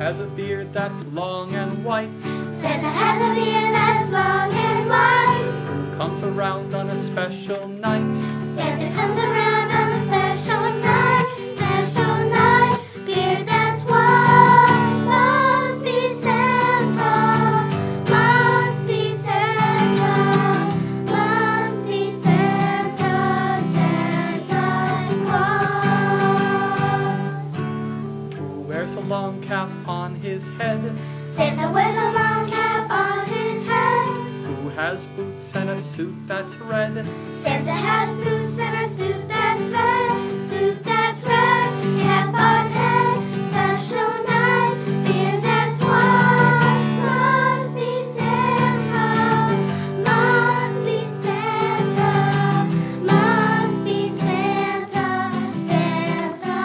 has a beard that's long and white. Santa has a beard that's long and white. Comes around on a special night. Santa comes around on a special night. Special night. Beard that's white. Must be Santa. Must be Santa. Must be Santa. Santa Claus. Who wears a long cap on his head. Santa wears a long cap on his head. Who has boots and a suit that's red. Santa has boots and a suit that's red. Suit that's red. Cap on head. Special night. Beard that's white. Must be Santa. Must be Santa. Must be Santa. Santa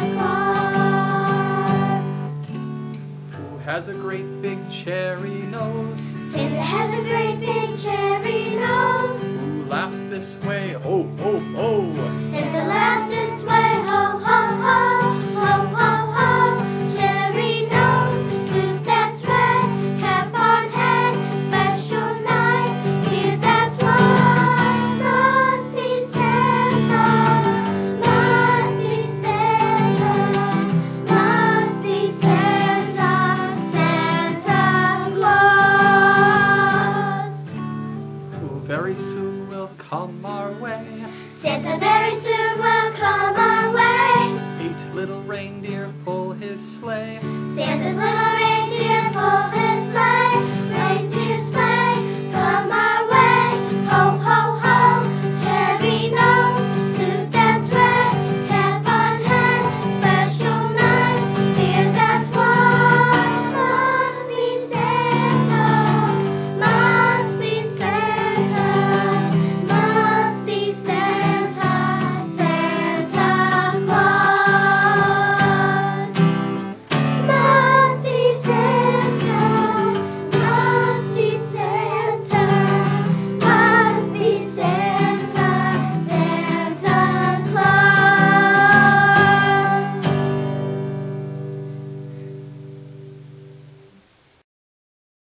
Claus. Who has a great big cherry nose. Santa has a great big cherry nose. Who laughs this way, ho, ho, ho. Santa laughs this way, ho, ho, ho, ho, ho, ho. Cherry nose, suit that's red, cap on head, special night, beard that's white. Must be Santa, must be Santa, must be Santa, Santa Claus. Who very soon will come our way. Santa very soon will come our way. 8 little reindeer pull his sleigh. Santa's little